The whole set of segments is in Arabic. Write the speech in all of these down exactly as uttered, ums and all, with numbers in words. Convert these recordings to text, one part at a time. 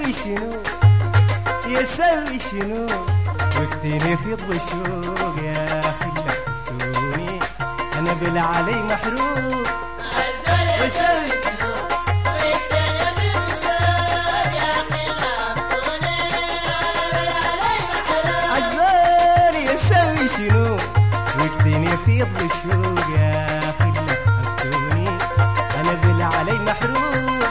يسوي شنو يسوي شنو وقتني في الضشوق يا اخي لفتوني انا بالعلي محروق يسوي شنو وقتني في الضشوق يا اخي لفتوني انا بالعلي محروق عزالي يسوي شنو وقتني في الضشوق يا اخي لفتوني انا بالعلي محروق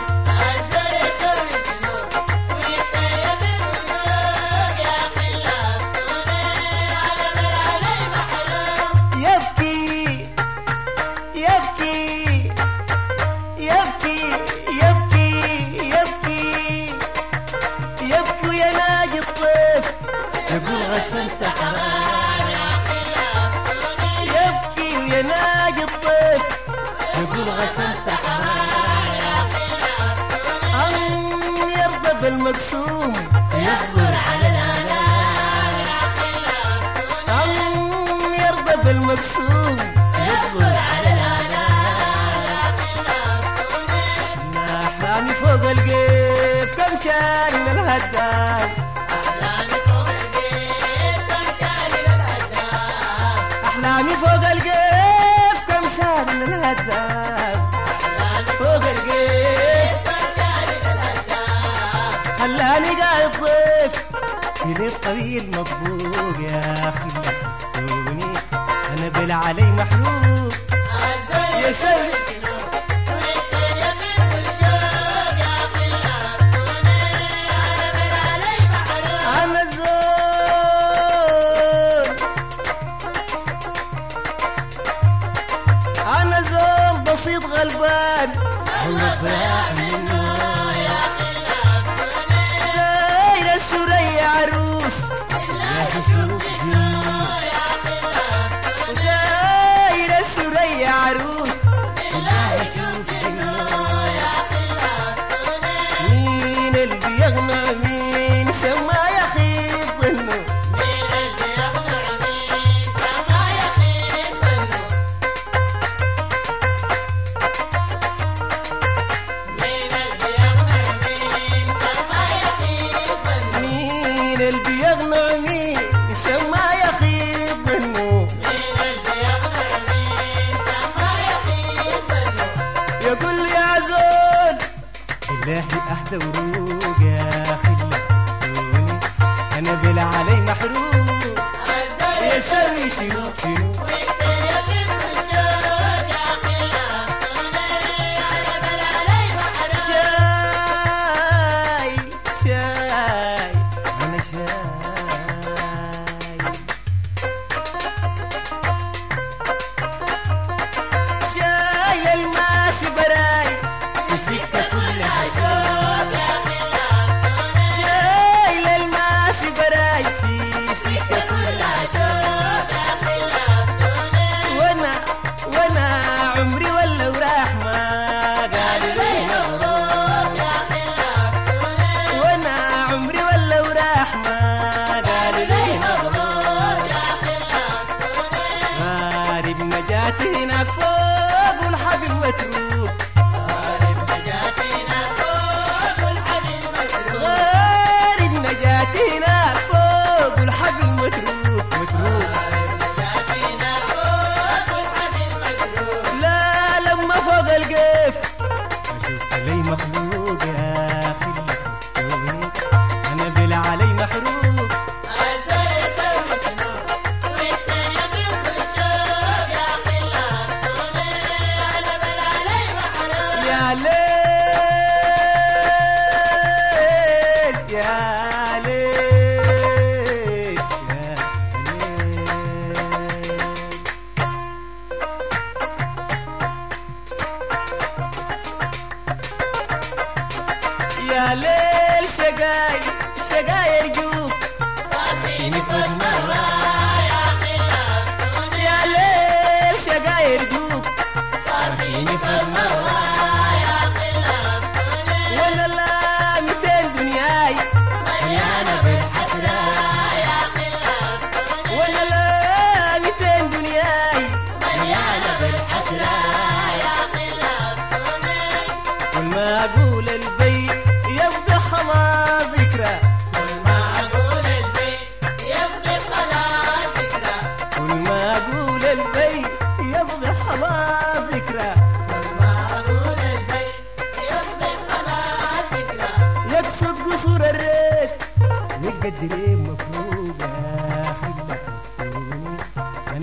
يقول غسلت حرام يا اخي لفتوني يبكي ويا ناجي الطيف يقول غسلت حرام يا اخي لفتوني أم يرضى بالمقسوم يصبر على الآلام يا اخي لفتوني أم يرضى بالمقسوم يصبر على الآلام يا اخي لفتوني أنا أحلامي فوق القيف كم شال من الهدام أحلامي فوق القيف كم شال من الهدام فوق القيف كم شال من الهدام خلاني قاعد ضيف في ليل طويل مطبوق يا أخي لفتوني أنا بالعلي محروق يسوي شنو وقتني في الضشوق يا اخي لفتوني انا بالعلي محروق أنا الزول أنا زول بسيط غلبان الله براح منه يا اخي لفتوني دايرة السورية عروس لا تشوف جنو يا اخي لفتوني دايرة السورية عروس لا يشوف جنو يا اخي لفتوني مين اللي بيغنى مين سما يخيب ظنه مين اللي يقنعني سما يخيب ظنه مين اللي يقنعني سما يخيب ظنه مين اللي بيغنى مين سما يخيب ظنه مين اللي يقنعني سما يخيب ظنه يقول لي يا زول بالله أهدى وروق يا أخي لفتوني أنا بالعلي محروق يسوي شنو شنو وقتني في الضشوق يا اخي لفتوني انا بالعلي محروق شاي شاي أنا شاي شاي الماس براي في سكة كلها شوق يا اخي لفتوني شاي الماس براي في سكة كلها شوق يا اخي لفتوني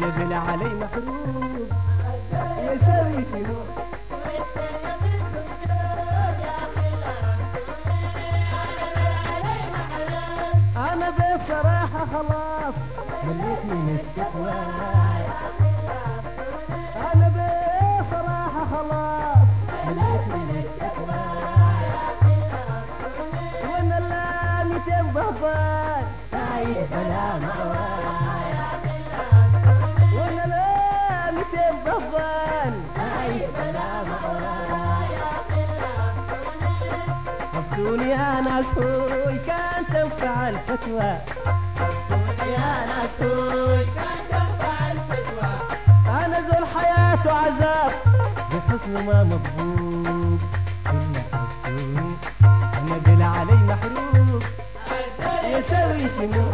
انا بلا علي محروق يسوي شنو انا بصراحة خلاص مليت من الشكوى انا بصراحة خلاص مليت من الشكوى وانا لا ميتين ضهبان عايش بلا مأوى وانا لا ميتين ضهبان عايش بلا مأوى افتوني يا ناس هوي كان تنفع الفتوى افتوني يا ناس هوي كان تنفع الفتوى انا ذو الحياة عذاب زي حسن ما مضبوط الا افتوني انا بلا علي محروق يسوي شنو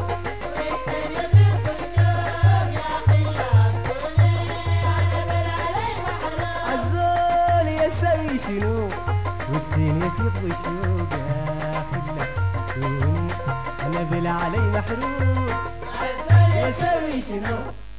عزول يسوي شنو وقتين يفيض وشوق يا خلا افتوني انا بلا علي محروق يسوي شنو